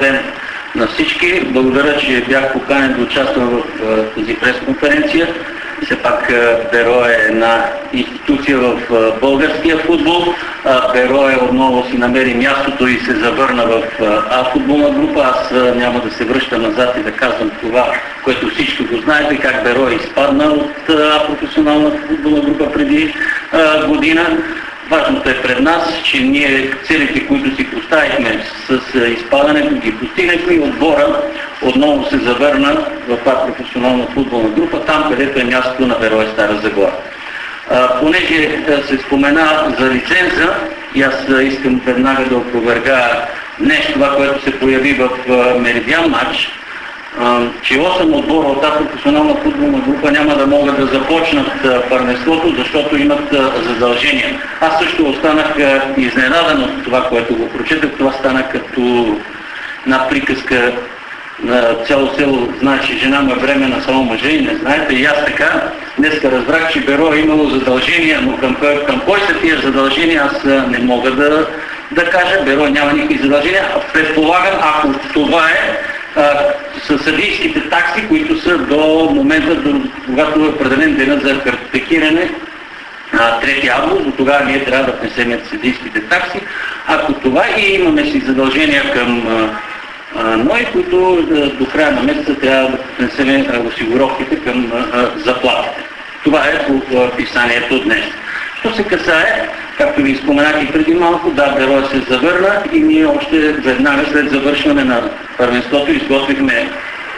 ден на всички. Благодаря, че бях поканен да участвам в тази пресконференция. Все пак Берое е една институция в българския футбол. Берое отново си намери мястото и се завърна в А-футболна група. Аз няма да се връщам назад и да казвам това, което всички го знаете, как Берое изпадна от професионална футболна група преди година. Важното е пред нас, че ние целите, които си поставихме с изпадането, ги постигнахме и отбора отново се завърна в професионална футболна група, там където е мястото на Берое Стара Загора. Понеже се спомена за лиценза, и аз искам веднага да опровергая нещо, това, което се появи в Меридиан матч, че 8 отбора от професионална футболна група няма да могат да започнат първенството, защото имат задължения. Аз също останах изненадан от това, което го прочетах. Това стана като една приказка на цяло село. Знае, че жена му е временна, само мъже и не знаете. И аз така днеска разбрах, че Берое е имало задължения, но към кой са тия задължения, аз не мога да кажа. Берое няма никакви задължения. Предполагам, ако това е с съдийските такси, които са до момента, когато е определен денът за картотекиране, 3 август, до тогава ние трябва да внесем съдийските такси. Ако това и имаме си задължения към НОИ, които до края на месеца трябва да внесем осигуровките към заплатите. Това е по писанието днес. Що се касае, както ви споменах и преди малко, Берое се завърна и ние още веднага след завършване на първенството изготвихме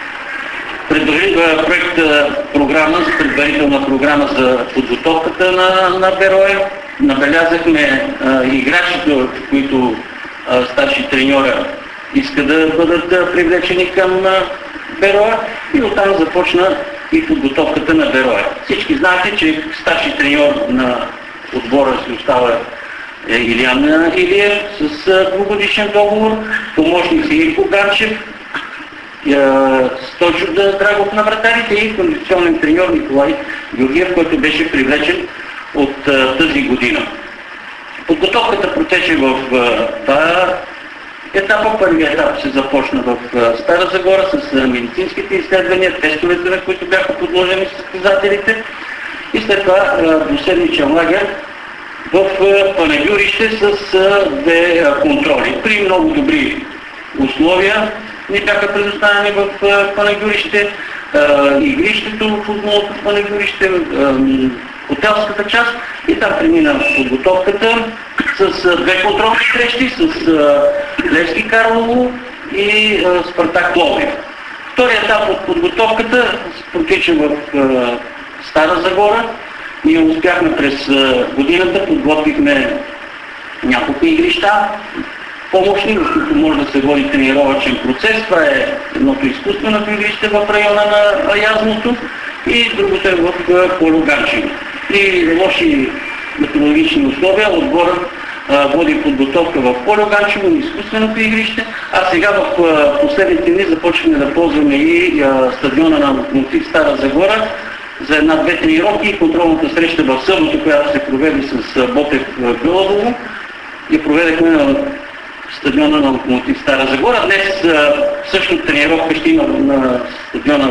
предварителна програма за подготовката на Берое. Набелязахме играчите, които старши треньора иска да бъдат привлечени към Берое и оттам започна и подготовката на Берое. Всички знаете, че старши треньор на отбора си остава Илиян Илиев с 2-годишен договор, помощник си Ивко Ганчев, Стойчо Драгов на вратарите и кондиционен треньор Николай Георгиев, който беше привлечен от тази година. Подготовката протече в два етапа. Първият етап се започна в Стара Загора с медицинските изследвания, тестовете, на които бяха подложени състезателите, и след това двуседмичен лагер в Панагюрище с 2 контроли. При много добри условия ни бяха предоставени в Панагюрище, игрището, футболното в Панагюрище, хотелската част, и там премина подготовката с 2 контролни срещи с Левски Карлово и Спартак Пловдив. Вторият етап от подготовката протича в Стара Загора. Ние успяхме през годината, подготвихме няколко игрища помощни, в които може да се води тренировъчен процес. Това е едното изкуственото игрище в района на Язното и другото е в Полюганчево. При лоши метеорологични условия отборът води подготовка в Полюганчево на изкуственото игрище, а сега в последните дни започваме да ползваме и стадиона на Локомотив Стара Загора за 1-2 тренировки и контролната среща в събота, която се проведе с Ботев Гълъбово, и проведахме на стадиона на Локомотив Стара Загора. Днес също тренировка ще има на стадиона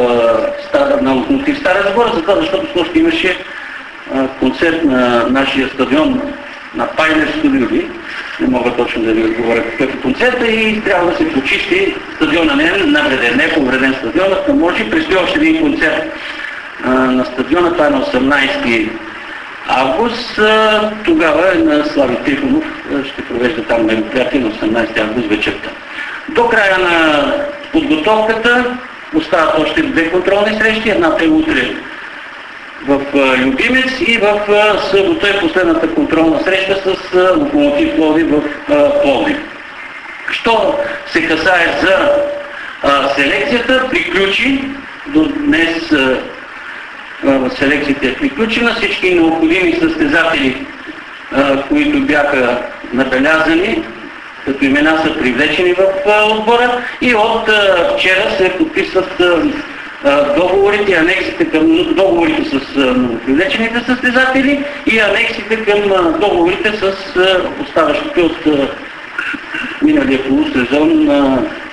на Локомотив Стара Загора, защото снощи имаше концерт на нашия стадион на Пайнер Студио. Не мога точно да ви отговоря какъв е концерта, и трябва да се почисти стадиона, не е повреден стадионът, но може. Предстои още един концерт на стадиона, това е на 18 август. Тогава на Слави Трифонов ще провежда там мероприятие на 18 август вечерта. До края на подготовката остават още 2 контролни срещи. Едната е утре в Любимец и в събота е последната контролна среща с Локомотив Пловдив в Пловдив. Що се касае за селекцията, приключи. До днес селекцията е приключена. Всички необходими състезатели, които бяха набелязани като имена, са привлечени в отбора, и от вчера се подписват договорите и анексите към договорите с привлечените състезатели и анексите към договорите с оставащите от миналия полусезон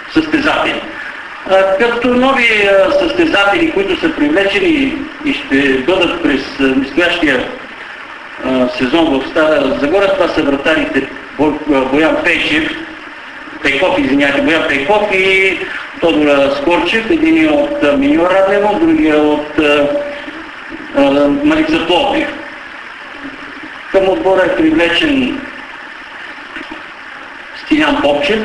състезатели. Като нови състезатели, които са привлечени и ще бъдат през настоящия сезон в Стара Загора, това са вратарите Боян Пейков и Тодор Скорчев, един от Миньор Раднево, другия от Марица Пловдив. Към отбора е привлечен Стилян Попчев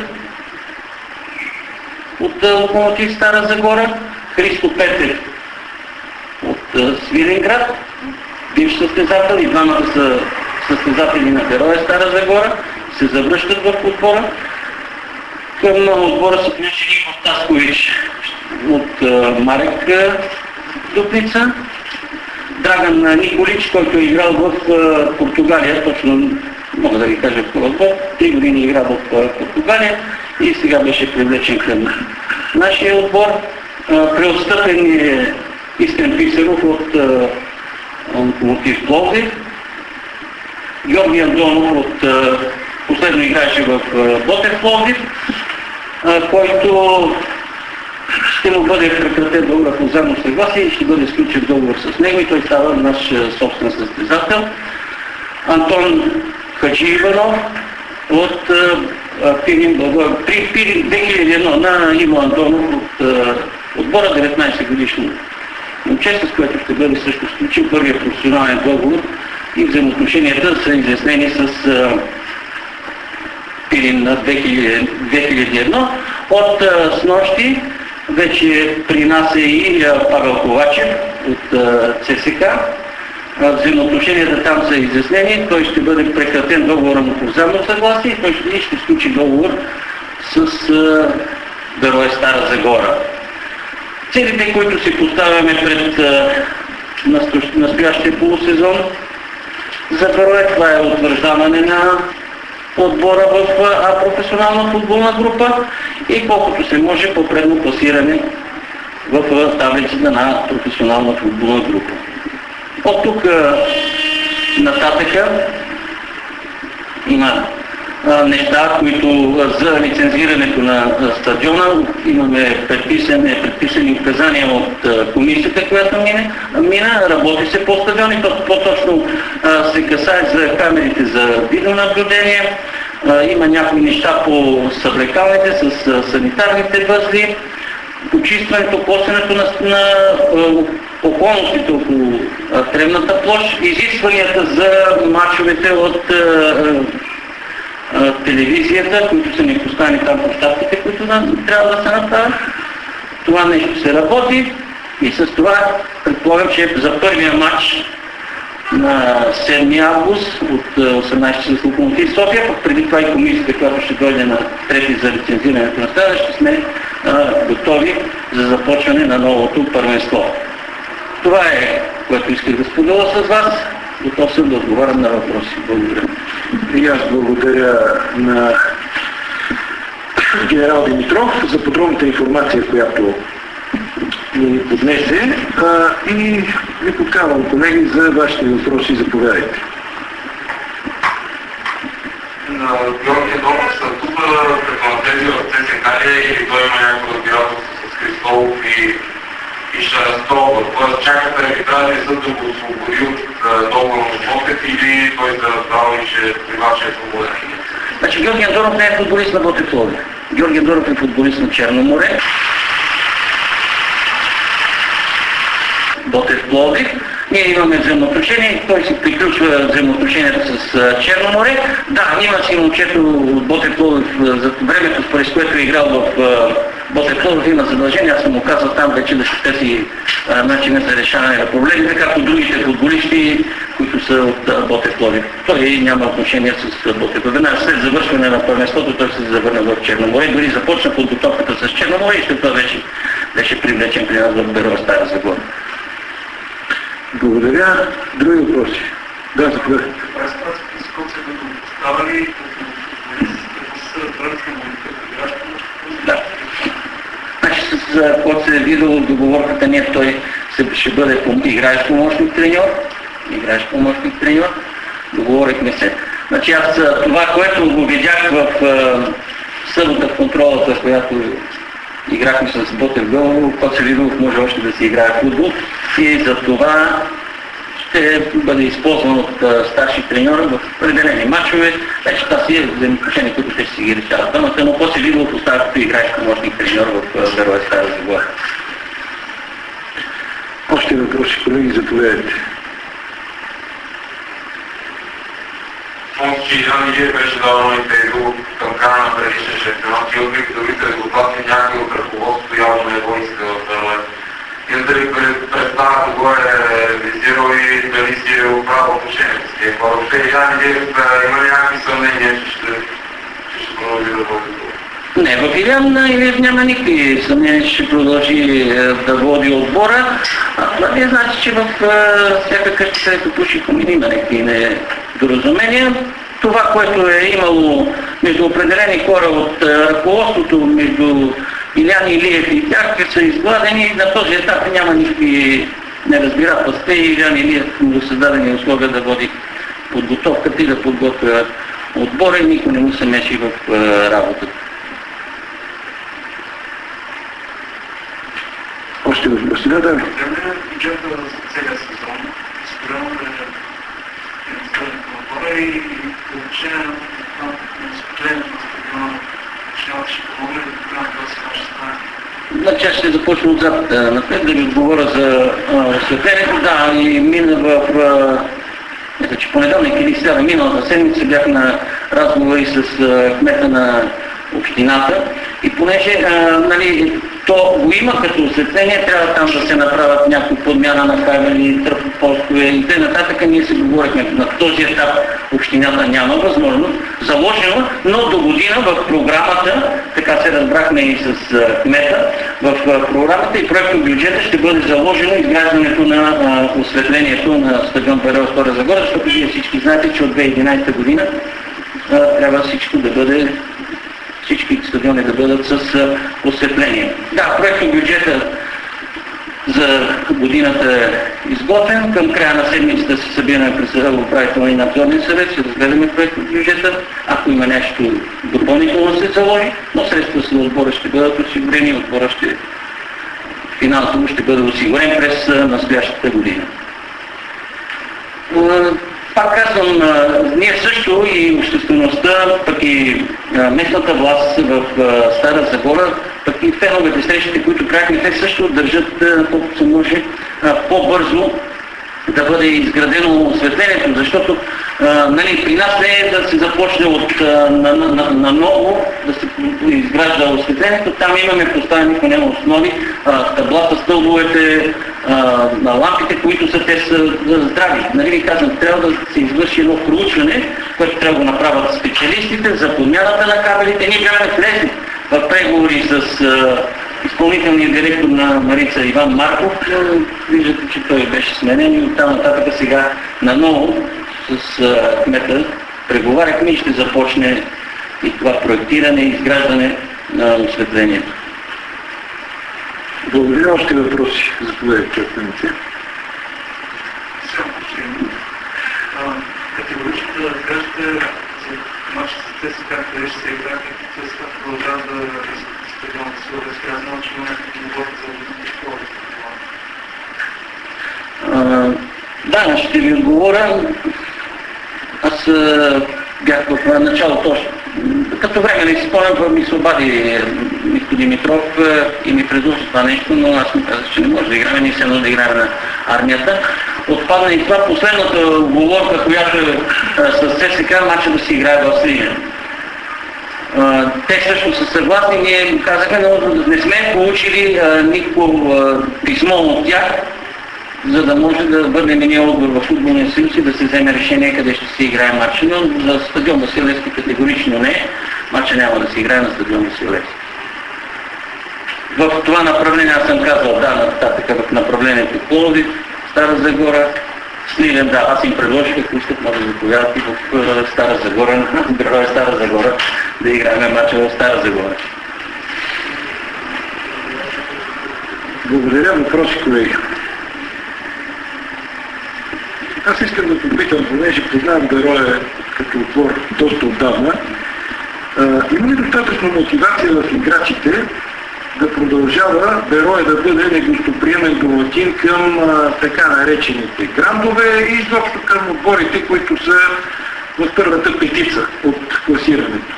от Локомотив Стара Загора, Христо Петев от Свиленград, бивш състезател, и двамата са състезатели на Героя Стара Загора, се завръщат в отбора. Към отбора са включени Иво Таскович от Марек Дупница, Драган Николич, който е играл в Португалия, точно мога да ви кажа в отбор, 3 години игра в Португалия и сега беше привлечен към нашия отбор. Преотстъпен е Искрен Писаров от Локомотив Пловдив, Георги Андонов от последно играеше в Ботев Пловдив, който ще му бъде прекратен договор по взаимно съгласие и ще бъде сключен договор с него и той става наш собствен състезател. Антон Хаджи Иванов от Пирин 2001 на Иво Антонов от отбора, 19 годишно момче, с което ще бъде също сключен първия професионален договор и взаимоотношенията са изяснени с Пирин на 2001. От снощи вече при нас е и Павел Ковачев от ЦСК. Взаимоотношенията там са изяснени. Той ще бъде прекратен договора му по взаимно съгласие и той ще сключи договор с Героя Стара Загора. Целите, които си поставяме пред настоящия полусезон за Героя, това е утвърждаване на отбора в професионална футболна група и колкото се може по-предно класиране в таблицата на професионална футболна група. От тук нататъка има неща, които за лицензирането на стадиона имаме предписани указания от комисията, която мина, работи се по стадиони, по-точно се касае за камерите за видеонаблюдение, има някои неща по съблекалните с санитарните възли, почистването, косенето на околностите около тревната площ, изискванията за мачовете от телевизията, които са ни поставени там площадките, които трябва да се направят. Това нещо се работи и с това предполагам, че за първия матч на 7 август от 18 часа с Локомотив София, пък преди това и комисията, която ще дойде на 3 за лицензирането на стадиона, ще сме готови за започване на новото първенство. Това е, което исках да споделя с вас. Готов съм да отговарям на въпроси. Благодаря. И аз благодаря на генерал Димитров за подробната информация, която ни поднесе. И ви подканвам, колеги, за вашите въпроси. Заповядайте. На Георги Андонов са тук, като на тези в ЦСК или той има някакво разбирателство с Христолов и Шарастол, т.е. чакате арбитражния съд да го освободи от договор на Ботев или той се разбрал и че при вас ще е свободен? Значи Георги Андонов не е футболист на Ботев Пловдив. Георги Андонов е футболист на Черно море. Ботев Пловдив. Ние имаме взаимоотношения, той си приключва взаимоотношенията с Черно море. Да, има си момчето от Ботев Пловдив за времето, през което е играл в Ботев Пловдив, има задължение. Аз съм му казал там вече да ще търси начина за решаване на проблемите, както другите футболисти, които са от Ботев Пловдив. Той няма отношение с Ботев. Веднага след завършване на първенството той се завърна в Черно море. Дори започна подготовката с Черно море и след това вече беше привлечен при нас в Героя Стара Загора. Благодаря. Други въпроси? Да, заповядайте. Да. Значи с който се е видел договорката ние, той ще бъде играещ помощник треньор. Договорихме се. Значи аз това, което го видях в събота в контролата, която играхме с Ботев Гълъбов, Коце Видов може още да си играе футбол и за това ще бъде използван от старши треньора в определени матчове. Вече това си е взаимоотношение, които ще си ги решават двамата, но Коце Видов остава като играещ помощник треньор в Берое Стара Загора. Още въпроси, колеги, заповядайте. Помня, че Иван Илиев беше дал интервю към края на предишния шампионат и отбих добрите резултати някой от ръководството явно не го иска в Берое. Имате ли представа кого е визирал и дали си е оправил отношението с тия хора? Въобще Иван Илиев има ли някакви съмнения, че ще продължи да води това? Не, в Иван Илиев няма никакви съмнения, че ще продължи да води отбора. Това не значи, че в всяка къща, където пуши комин, има някакви недоразумения. Това, което е имало между определени хора от ръководството, между Илян Илиев и тях, са изгладени. На този етап няма никакви неразбирателства и Илян Илиев му създадени условия да води подготовката и да подготвя отбора и никой не му се меши в работата. Още въпроси, да, да. Бюджета за целия сезон, спрямо да е изграден на отбора и по отношение на осветлението на стадиона, начиналата ще помогне да покажа това сега ще стане. Значи аз ще започна отзад напред да ви отговоря за осветлението. Да, и мина мисля, че понеделник или сряда миналата седмица бях на разговори с кмета на общината и понеже то го има като осветление, трябва там да се направят някакви подмяна на кабели, тръпопостове и т.н. Ние се договорихме на този етап общината няма възможност, заложено, но до година в програмата, така се разбрахме и с кмета, в програмата и проектно бюджета ще бъде заложено изграждането на осветлението на стадион Берое Стара Загора, защото вие всички знаете, че от 2011 година трябва всичко да бъде, всички стадиони да бъдат с осветление. Да, проектно бюджета за годината е изготвен. Към края на седмицата се събираме председател управителния и надзорния съвет, ще разгледаме проектно бюджета. Ако има нещо допълнително се заложи, но средства за отбора ще бъдат осигурени, отбора финансово ще бъде осигурен през настоящата година. Пак казвам, ние също и обществеността, пък и местната власт в Стара Загора, пък и феновете срещите, които правихме, те също държат колкото се може по-бързо да бъде изградено осветлението, защото при нас не е да се започне на ново да се изгражда осветлението. Там имаме поставени поне основи, таблата, стълбовете, на лампите, които те са здрави. Ви казвам, трябва да се извърши едно проучване, което трябва да го направят специалистите за подмяната на кабелите. Ние бяхме влезли в преговори с изпълнителният директор на Марица Иван Марков. Виждате, че той беше сменен и оттам нататък сега наново с кмета преговаряхме и ще започне и това проектиране и изграждане на осветлението. Благодаря. Още въпроси. Заповядайте, Атанице. Категорично да кажете за матча с ЦСКА, къде ще се играе, като ЦСКА продължава да стадион да се разказва, че има някакви глобоки за школа. Да, ще ви отговоря. Аз бях в началото, като време не си спомням, ми се обади Митко Димитров и ми предложи това нещо, но аз му казах, че не може да играме, ние се едно да играем на армията. Отпадна и това последната оговорка, която е с ЦСКА, матча да се играе в Сливен. Те също са съгласни, ние казахме, но не сме получили никакво писмо от тях, за да може да бъде миния отбор в футболния съюз и да се вземе решение къде ще се играе матча. Но за стадион Василевски категорично не. Матча няма да се играе на стадион Василевски. В това направление аз съм казал, да, нататък в направлението Пловдив, Стара Загора, Сливен, да, аз им предложих, ако искат да заповядат и в Стара Загора, на Берое Стара Загора, да играем матча в Стара Загора. Благодаря. Въпроси, колеги. Аз искам да попитам, понеже познавам Берое като отбор доста отдавна, има ли достатъчно мотивация в играчите да продължава Берое да бъде негостоприемен домакин към така наречените грандове и изобщо към отборите, които са в първата петица от класирането?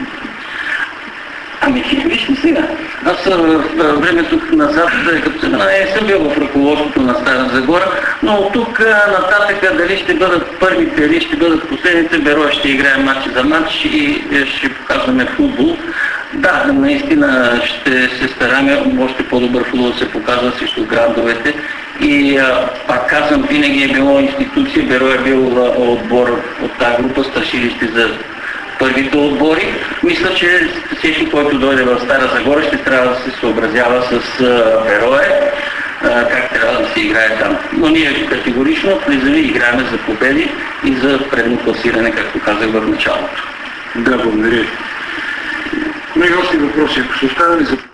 Ами, вижте сега. Аз в времето назад, като се не съм бил в ръководството на Стара Загора, но от тук нататък дали ще бъдат първите или ще бъдат последните, Берое ще играе матч за матч и ще показваме футбол. Да, наистина ще се стараме още по-добър футбол да се показва срещу грандовете. И пак казвам, винаги е било институция, Берое е бил отбор от тази група, страшилище за първите отбори. Мисля, че всеки, който дойде в Стара Загора, ще трябва да се съобразява с Берое, как трябва да се играе там. Но ние категорично влизаме и играем за победи и за предно класиране, както казах в началото. Да, благодаря. Колеги, още въпроси, ако се оставили за...